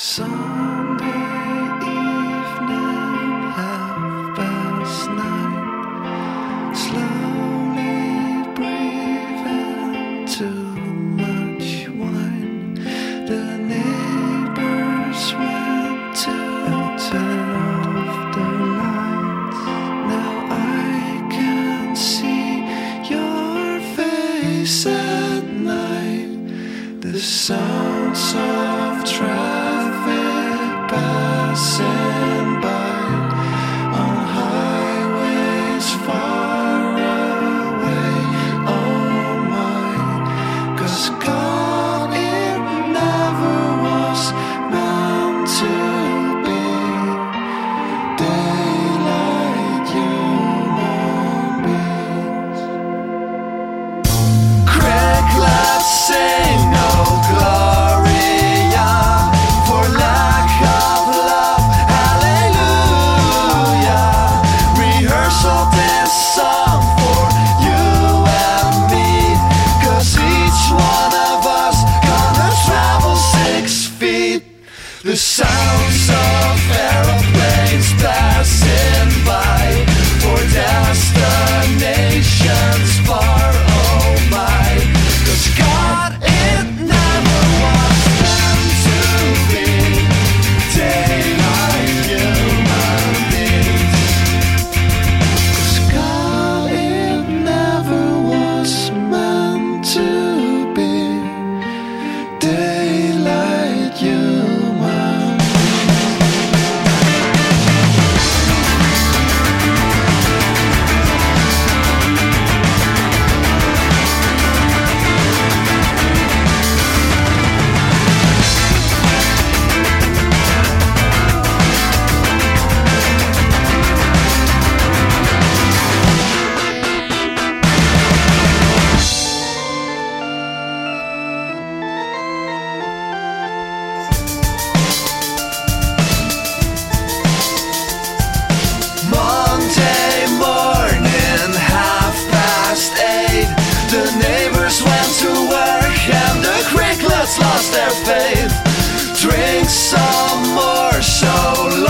Sunday evening, 9:30, slowly breathing too much wine. The neighbors went to turn off the lights. Now I can see your face at night. The sounds of traffic passing by on highways far away. Oh my, 'cause God, it never was meant to be daylight human beings. Craig, let's sing no Gloria for lack of love, hallelujah. Rehearsal this song for you and me, 'cause each one of us gonna travel 6 feet. The sounds of aeroplanes passing by for destinations far, oh my, 'cause God, it never was meant to be daylight human beings. 'Cause God, it never was meant to be daylight human Monday morning, 8:30. The neighbors went to work and the crickets lost their faith. Drink some more, so